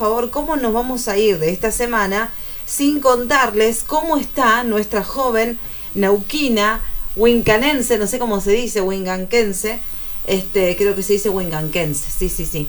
favor, cómo nos vamos a ir de esta semana sin contarles cómo está nuestra joven neuquina, huincanense, no sé cómo se dice, huinganquense, creo que se dice huinganquense, sí.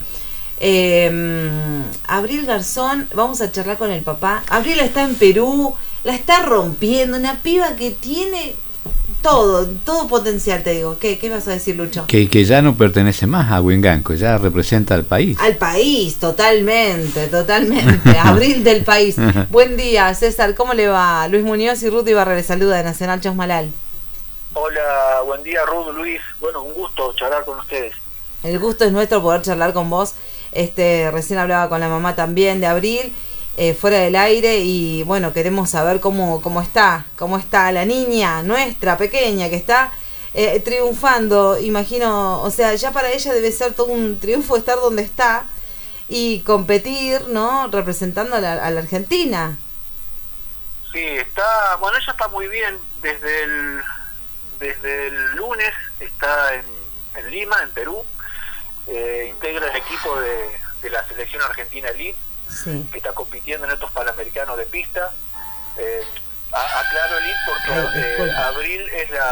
Abril Garzón, vamos a charlar con el papá. Abril está en Perú, la está rompiendo, una piba que tiene todo potencial, te digo. ¿Qué vas a decir, Lucho? Que ya no pertenece más a Huinganco, ya representa al país. Al país, totalmente. Abril del país. Buen día, César, ¿cómo le va? Luis Muñoz y Ruth Ibarra le saluda de Nacional Chosmalal. Hola, buen día, Ruth, Luis. Bueno, un gusto charlar con ustedes. El gusto es nuestro poder charlar con vos. Recién hablaba con la mamá también de Abril, fuera del aire, y bueno, queremos saber cómo está la niña nuestra pequeña que está triunfando, imagino. O sea, ya para ella debe ser todo un triunfo estar donde está y competir, ¿no? Representando a la Argentina. Sí, ella está muy bien. Desde el lunes está en Lima, en Perú. Integra el equipo de la selección argentina elite, sí, que está compitiendo en estos panamericanos de pista. Aclaro elite porque Abril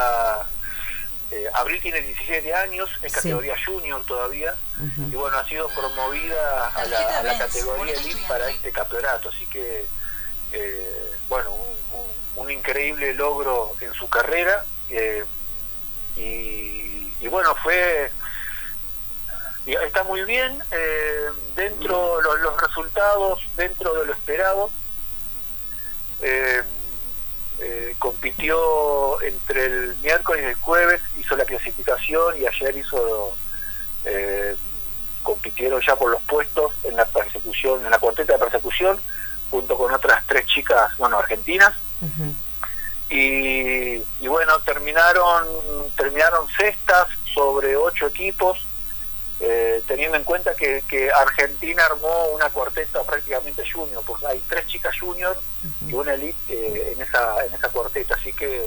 Abril tiene 17 años, es categoría junior todavía, y bueno, ha sido promovida a la categoría elite para este campeonato, así que bueno, un increíble logro en su carrera, y bueno, está muy bien, dentro los resultados, dentro de lo esperado. Compitió entre el miércoles y el jueves, hizo la clasificación, y ayer compitieron ya por los puestos en la persecución, en la cuarteta de persecución, junto con otras 3 chicas, argentinas. Y bueno, terminaron sextas sobre 8 equipos. Teniendo en cuenta que Argentina armó una cuarteta prácticamente junior, porque hay 3 chicas junior y una elite en esa cuarteta, así que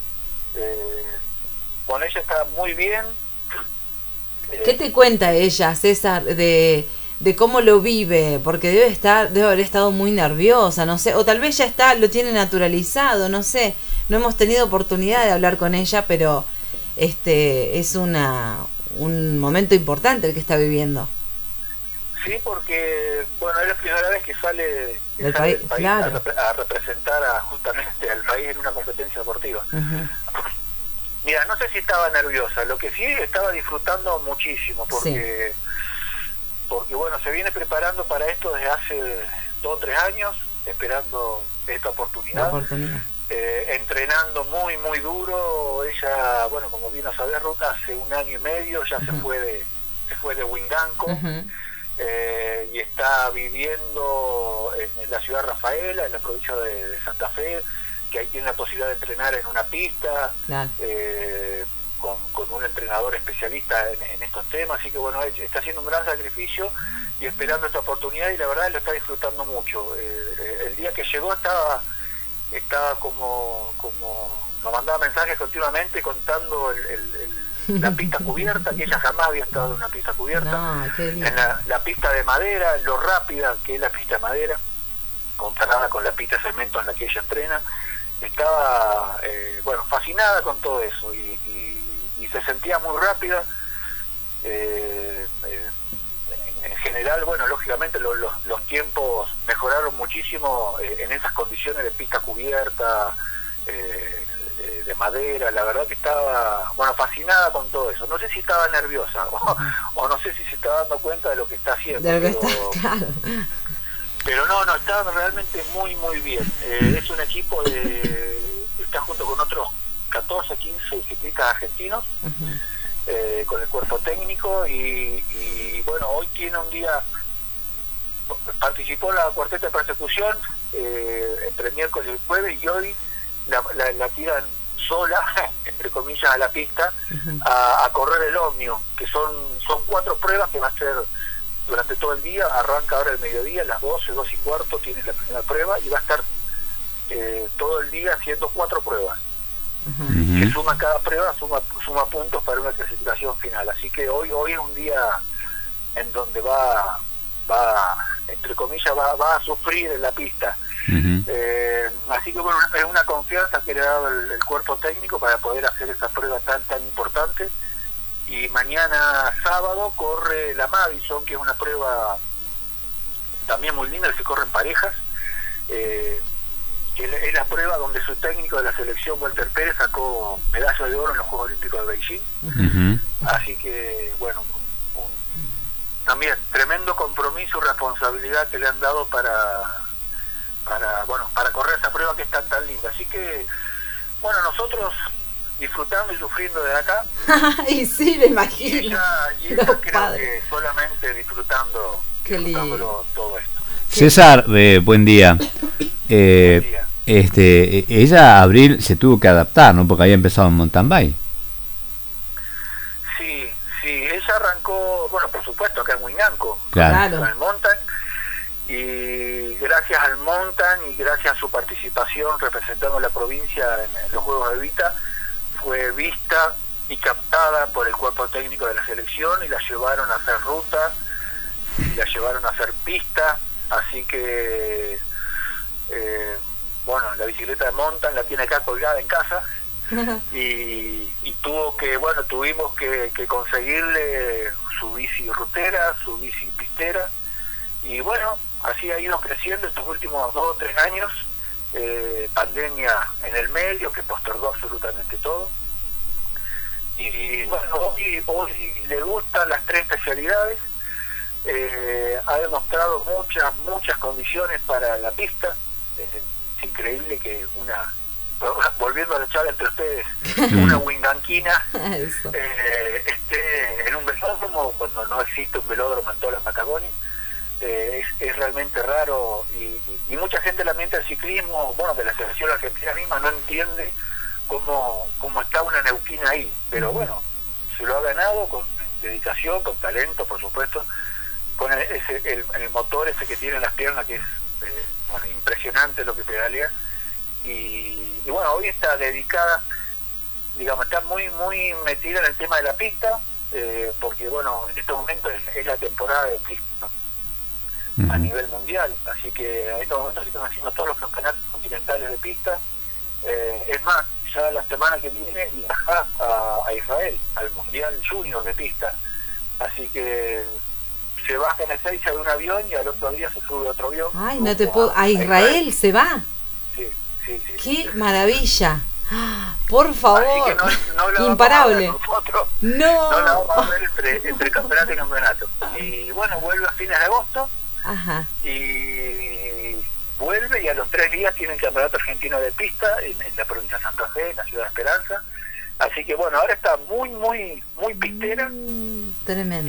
con ella está muy bien. ¿Qué te cuenta ella, César, de cómo lo vive? Porque debe haber estado muy nerviosa, no sé, o tal vez ya lo tiene naturalizado, no sé, no hemos tenido oportunidad de hablar con ella, pero es un momento importante el que está viviendo. Sí, porque es la primera vez que sale del país, claro, a representar justamente al país en una competencia deportiva. Mira, no sé si estaba nerviosa, lo que sí estaba disfrutando muchísimo, porque bueno, se viene preparando para esto desde hace 2 o 3 años, esperando esta oportunidad. Entrenando muy muy duro. Ella, como bien a saber, Ruth, hace 1 año y medio ya se fue de Huinganco, y está viviendo en la ciudad de Rafaela, en la provincia de Santa Fe, que ahí tiene la posibilidad de entrenar en una pista, claro, con un entrenador especialista en estos temas, así que bueno, está haciendo un gran sacrificio y esperando esta oportunidad, y la verdad lo está disfrutando mucho. El día que llegó estaba como nos mandaba mensajes continuamente contando la pista cubierta, que ella jamás había estado en una pista cubierta, en la pista de madera, lo rápida que es la pista de madera comparada con la pista de cemento en la que ella entrena. Estaba fascinada con todo eso, y se sentía muy rápida. En general, lógicamente los tiempos mejoraron muchísimo en esas condiciones de pista cubierta, de madera. La verdad que estaba fascinada con todo eso. No sé si estaba nerviosa o no sé si se está dando cuenta de lo que está haciendo, claro. Pero no, está realmente muy muy bien. Es un equipo está junto con otros 14, 15 ciclistas argentinos, con el cuerpo técnico, y hoy tiene un día, participó en la cuarteta de persecución entre el miércoles y el jueves, y hoy la tiran sola, entre comillas, a la pista, a correr el Omnium, que son 4 pruebas que va a ser durante todo el día. Arranca ahora el mediodía, a las 12:15 tiene la primera prueba, y va a estar todo el día haciendo 4 pruebas. Que suma cada prueba, suma puntos para una clasificación final. Así que hoy es un día en donde va entre comillas, va a sufrir en la pista. Uh-huh. Así que bueno, es una confianza que le ha dado el cuerpo técnico para poder hacer esa prueba tan importante. Y mañana sábado corre la Madison, que es una prueba también muy linda, que se corre en parejas, que es la prueba donde su técnico de la selección, Walter Pérez, sacó medalla de oro en los Juegos Olímpicos de Beijing. Uh-huh. Así que bueno, también tremendo compromiso y responsabilidad que le han dado para correr esa prueba que es tan linda. Así que bueno, nosotros disfrutando y sufriendo de acá. Y sí, me imagino. Y ella creo que solamente disfrutándolo todo esto. César, buen día. Buen día. Ella, Abril, se tuvo que adaptar, ¿no? Porque había empezado en mountain bike. Sí, ella arrancó, bueno, por supuesto, acá en Huinganco, claro, con el mountain, y gracias al mountain y gracias a su participación representando a la provincia en los Juegos de Evita, fue vista y captada por el cuerpo técnico de la selección y la llevaron a hacer ruta, y la llevaron a hacer pista, así que bueno, la bicicleta de mountain la tiene acá colgada en casa y tuvimos que conseguirle su bici rutera, su bici pistera, y bueno, así ha ido creciendo estos últimos 2 o 3 años. Pandemia en el medio que postergó absolutamente todo, y bueno, hoy le gustan las 3 especialidades. Ha demostrado muchas condiciones para la pista. Es increíble que volviendo a la charla entre ustedes, una huinganquina esté en un velódromo cuando no existe un velódromo en toda la Patagonia. Es realmente raro, y mucha gente lamenta el ciclismo, bueno, de la selección argentina misma no entiende cómo está una neuquina ahí, pero bueno, se lo ha ganado con dedicación, con talento, por supuesto, con el motor ese que tiene en las piernas, que es impresionante lo que pedalea, y bueno, hoy está dedicada, digamos, está muy metida en el tema de la pista, porque bueno, en este momento es la temporada de pista a nivel mundial, así que en estos momentos se están haciendo todos los campeonatos continentales de pista. Es más, ya la semana que viene viaja a Israel, al Mundial Junior de pista, así que se baja en Ezeiza de un avión y al otro día se sube a otro avión. Ay, no te puedo... ¿A Israel se va? Sí. ¡Qué maravilla! Por favor, así que no la imparable. No la vamos a ver entre campeonato y campeonato. Y bueno, vuelve a fines de agosto. Ajá. Y vuelve, y a los 3 días tiene el campeonato argentino de pista en la provincia de Santa Fe, en la ciudad de Esperanza. Así que bueno, ahora está muy pistera. Tremendo.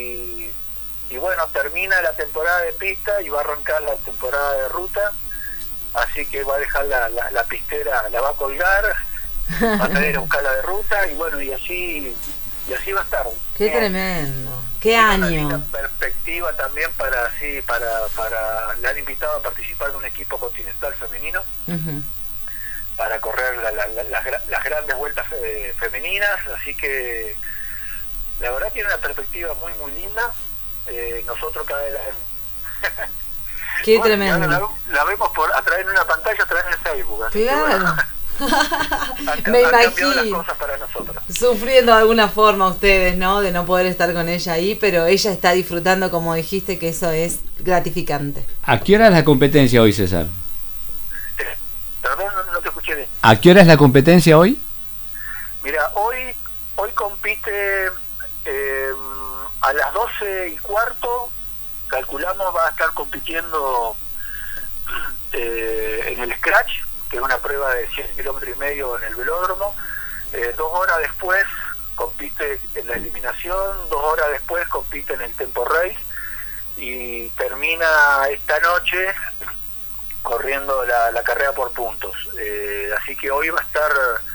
Y bueno, termina la temporada de pista y va a arrancar la temporada de ruta. Así que va a dejar la pistera, la va a colgar, va a traer a buscar la de ruta, y bueno, y así va a estar. Qué tremendo, qué año. Una perspectiva también para le han invitado a participar de un equipo continental femenino, para correr las grandes vueltas femeninas, así que la verdad tiene una perspectiva muy linda. Nosotros cada vez la vemos. Qué tremendo. La vemos a través de una pantalla, a través de Facebook. Así claro. Que, me imagino las imagino cosas para nosotros. sufriendo de alguna forma ustedes, ¿no? De no poder estar con ella ahí, pero ella está disfrutando, como dijiste, que eso es gratificante. ¿A qué hora es la competencia hoy, César? Perdón, no te escuché bien. ¿A qué hora es la competencia hoy? Mira, hoy compite a las 12:15, calculamos, va a estar compitiendo en el Scratch, que es una prueba de 100 kilómetros y medio en el velódromo. 2 horas después compite en la eliminación, 2 horas después compite en el Tempo Race, y termina esta noche corriendo la carrera por puntos. Así que hoy va a estar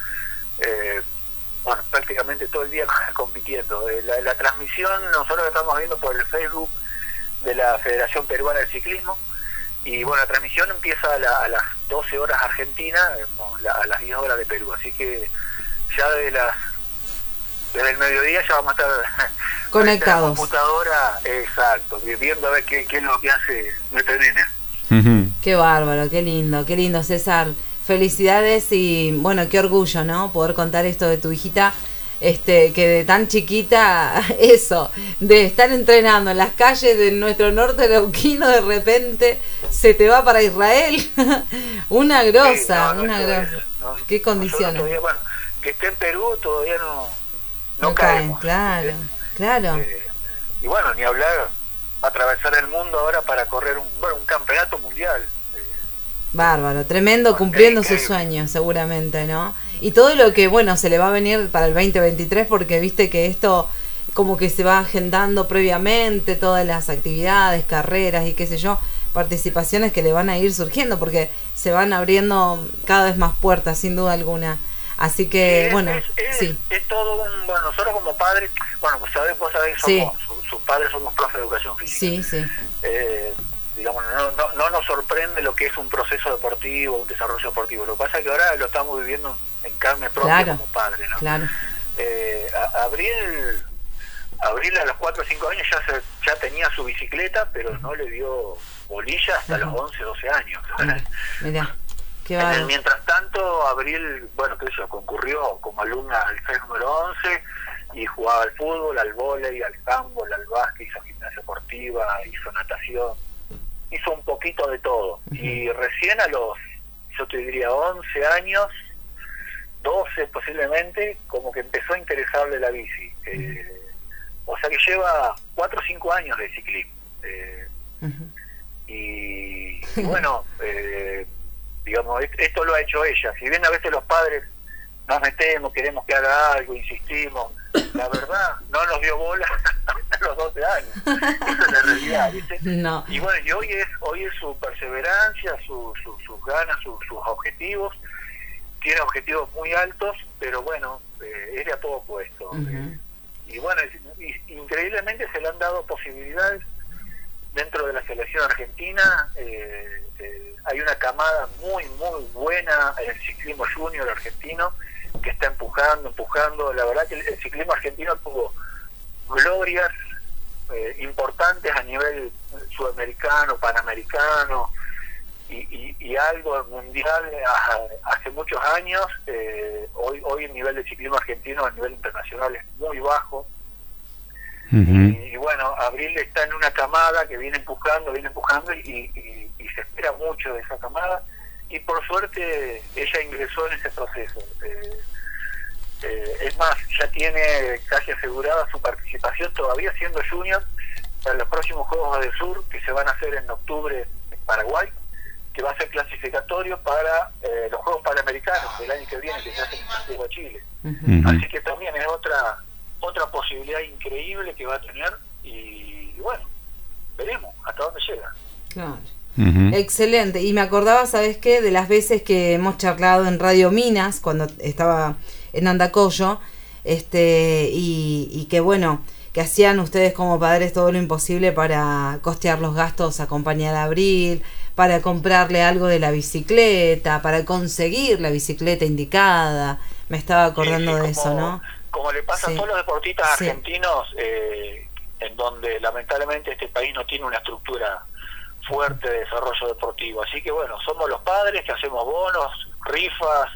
prácticamente todo el día compitiendo. La transmisión nosotros la estamos viendo por el Facebook de la Federación Peruana de Ciclismo, y bueno, la transmisión empieza a las 12 horas Argentina, a las 10 horas de Perú, así que ya desde el mediodía ya vamos a estar conectados. La computadora, exacto, viendo a ver qué es lo que hace nuestra nena. Qué bárbaro, qué lindo, César. Felicidades y bueno, qué orgullo, ¿no? Poder contar esto de tu hijita, que de tan chiquita, eso, de estar entrenando en las calles de nuestro norte neuquino, de repente se te va para Israel. Una grosa, sí, una grosa. Qué condiciones. Todavía, bueno, que esté en Perú todavía no caemos. Claro, ¿sí? claro. Y bueno, ni hablar, atravesar el mundo ahora para correr un campeonato mundial. Bárbaro, tremendo, cumpliendo sus sueños seguramente, ¿no? Y todo lo que, bueno, se le va a venir para el 2023, porque viste que esto como que se va agendando previamente, todas las actividades, carreras y qué sé yo, participaciones que le van a ir surgiendo, porque se van abriendo cada vez más puertas, sin duda alguna. Así que, bueno, sí. Es todo un... Bueno, nosotros como padres, bueno, vos sabés, sí. sus padres somos profes de educación física. Sí, sí. Digamos, no nos sorprende lo que es un proceso deportivo, un desarrollo deportivo. Lo que pasa es que ahora lo estamos viviendo en carne propia, claro, como padre, ¿no? Claro. Abril a los 4 o 5 años ya tenía su bicicleta, pero no le dio bolilla hasta los 11, 12 años. Mirá. Mientras tanto, Abril, bueno, qué sé yo, concurrió como alumna al FES número 11 y jugaba al fútbol, al vóley, al handball, al básquet, hizo gimnasia deportiva, hizo natación, hizo un poquito de todo. Y recién a los, yo te diría, 11 años, 12 posiblemente, como que empezó a interesarle la bici. O sea que lleva 4 o 5 años de ciclismo. Y bueno, digamos, esto lo ha hecho ella. Si bien a veces los padres nos metemos, queremos que haga algo, insistimos, la verdad no nos dio bola hasta los 12 años. Esa es la realidad, ¿viste? No. Y bueno, y hoy es su perseverancia, sus ganas, sus objetivos. Tiene objetivos muy altos, pero bueno, es de a todo puesto. Y bueno, increíblemente se le han dado posibilidades dentro de la selección argentina. Hay una camada muy buena en el ciclismo junior argentino que está empujando. La verdad que el ciclismo argentino tuvo glorias importantes a nivel sudamericano, panamericano y algo mundial hace muchos años. Hoy el nivel de ciclismo argentino a nivel internacional es muy bajo. Y bueno, Abril está en una camada que viene empujando y se espera mucho de esa camada, y por suerte ella ingresó en ese proceso. Es más, ya tiene casi asegurada su participación, todavía siendo junior, para los próximos Juegos del Sur que se van a hacer en octubre en Paraguay, que va a ser clasificatorio para los Juegos Panamericanos del año que viene, que se hacen en Santiago de Chile. Así que también es otra posibilidad increíble que va a tener, y bueno, veremos hasta dónde llega. Claro. Excelente. Y me acordaba, ¿sabes qué? De las veces que hemos charlado en Radio Minas, cuando estaba en Andacollo, y que bueno, que hacían ustedes como padres todo lo imposible para costear los gastos, acompañar a Abril, para comprarle algo de la bicicleta, para conseguir la bicicleta indicada. Me estaba acordando de eso, ¿no? Como le pasa a todos los deportistas argentinos, en donde lamentablemente este país no tiene una estructura fuerte de desarrollo deportivo. Así que bueno, somos los padres que hacemos bonos, rifas,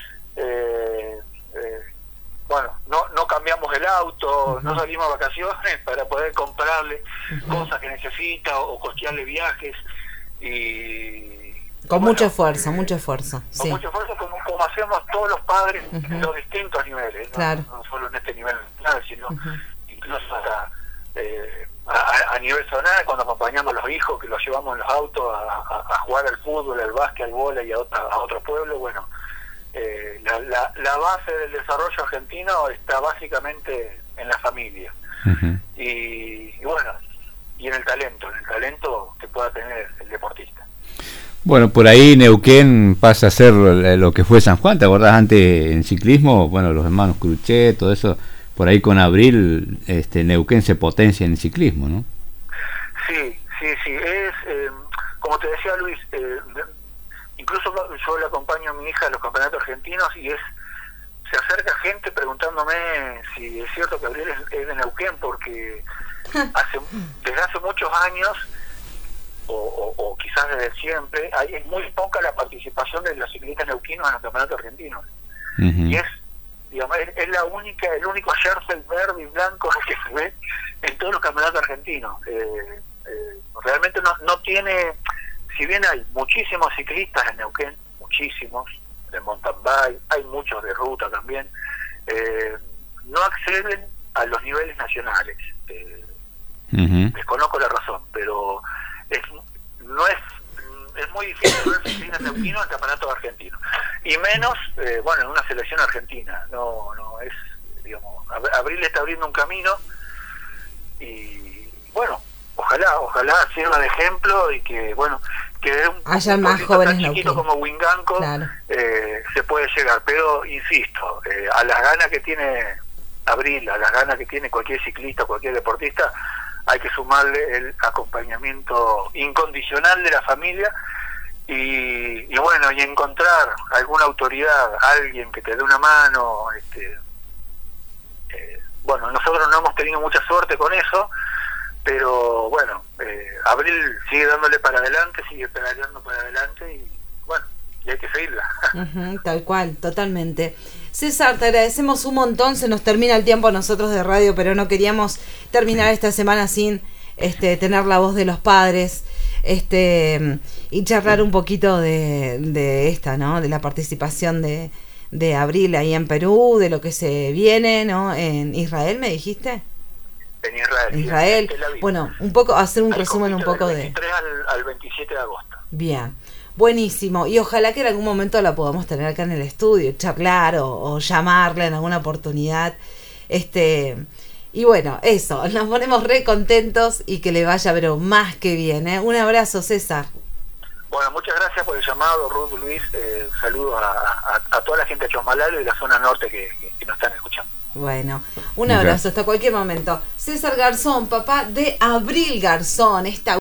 bueno, no cambiamos el auto, no salimos a vacaciones para poder comprarle cosas que necesita o costearle viajes. Y con bueno, mucho esfuerzo, mucho esfuerzo. Con sí. mucho esfuerzo, como hacemos todos los padres en los distintos niveles, claro. no solo en este nivel nacional, sino incluso hasta a nivel zonal, cuando acompañamos a los hijos, que los llevamos en los autos a jugar al fútbol, al básquet, al vóley y a otro pueblo. Bueno, la base del desarrollo argentino está básicamente en la familia. Y bueno, y en el talento que pueda tener el deportista. Bueno, por ahí Neuquén pasa a ser lo que fue San Juan. ¿Te acordás antes en ciclismo? Bueno, los hermanos Cruchet, todo eso. Por ahí con Abril, Neuquén se potencia en el ciclismo, ¿no? Sí. Es, como te decía Luis, incluso yo le acompaño a mi hija a los campeonatos argentinos y es se acerca gente preguntándome si es cierto que Abril es de Neuquén, porque desde hace muchos años, o quizás desde siempre, es muy poca la participación de los ciclistas neuquinos en el campeonato argentino. Y es, digamos, es el único jersey verde y blanco que se ve en todos los campeonatos argentinos. Realmente no tiene, si bien hay muchísimos ciclistas en Neuquén, muchísimos, de mountain bike, hay muchos de ruta también, no acceden a los niveles nacionales. Desconozco la razón, pero es muy difícil ver ciclistas neuquinos en campeonatos argentinos, y menos en una selección argentina. No es, digamos, Abril está abriendo un camino, y bueno, ojalá sirva de ejemplo, y que haya más jóvenes tan chiquito como Winganco, claro, se puede llegar. Pero insisto, a las ganas que tiene Abril, a las ganas que tiene cualquier ciclista, cualquier deportista, hay que sumarle el acompañamiento incondicional de la familia, y encontrar alguna autoridad, alguien que te dé una mano. Nosotros no hemos tenido mucha suerte con eso, pero Abril sigue dándole para adelante, sigue pedaleando para adelante, y hay que seguirla. Tal cual, totalmente. César, te agradecemos un montón. Se nos termina el tiempo a nosotros de radio, pero no queríamos terminar esta semana sin tener la voz de los padres, y charlar un poquito de esta, ¿no? De la participación de Abril ahí en Perú, de lo que se viene, ¿no? En Israel, ¿me dijiste? En Israel. Bueno, un poco, hacer un resumen un poco del 23 al 27 de agosto. Bien. Buenísimo, y ojalá que en algún momento la podamos tener acá en el estudio, charlar o llamarla en alguna oportunidad. Y bueno, eso, nos ponemos re contentos, y que le vaya pero más que bien, ¿eh? Un abrazo, César. Bueno, muchas gracias por el llamado, Ruth, Luis. Saludos a toda la gente de Chosmalalo y la zona norte que nos están escuchando. Bueno, un abrazo, hasta cualquier momento. César Garzón, papá de Abril Garzón, esta